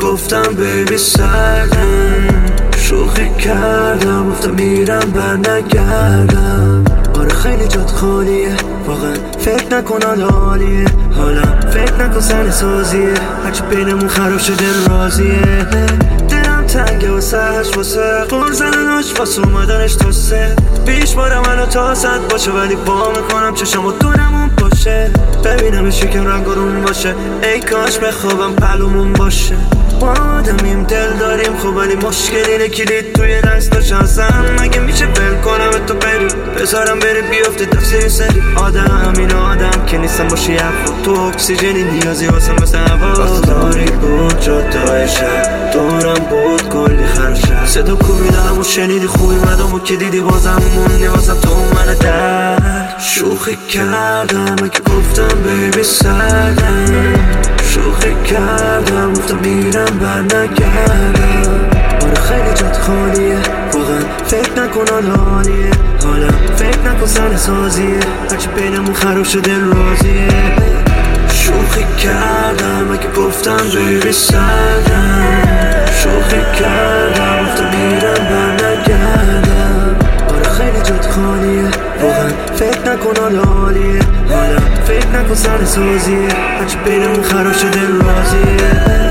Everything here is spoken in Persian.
گفتم بیبی سردم، شوخی کردم گفتم میرم بر نگردم. آره خیلی جات خالیه، واقعا فکر نکن حالیه، حالا فکر نکن سر سازیه، هرچی بینمون خراب شده راضیه. دلم تنگه واسهش، واسه خور زدناش، واسه اومدنش تا سه. پیش بارم منو تا صد باشه، ولی با میکنم چشم و دونمون باشه. ببینم شکم رنگارون باشه، ای کاش بخوابم پلومون باشه. ما آدمیم دل داریم خوب، ولی مشکل اینه کلید توی دستاش هستم. مگه میشه ول کنم تو بری، بذارم بری بیفته تفسیر سری. آدم این آدم که نیستم باشی افا، تو اکسیژنی نیازی واسم مثل هوا. وقت تاریک بود جاده‌های شهر، دورم بود کلی خرشه. صدا کوبیدم و شنیدی خوبی مدام و که دیدی بازم موندی واسم تو من درد. شوخی کردم اگه گفتم بیبی سردم، شوخی کردم گفتم میرم بر نگردم. آره خیلی جات خالیه، واقعا فکر نکن حالیه، حالا فکر نکن سر سازیه، هرچی بینمون خراب شده راضیه. شوخی کردم اگه گفتم بیبی سردم، شوخی کردم گفتم میرم بر نگردم. آره خیلی جات خالیه، واقعا فکر نکن حالیه، حالا فکر نکن سر سازیه، هرچی بینمون خراب شده راضیه.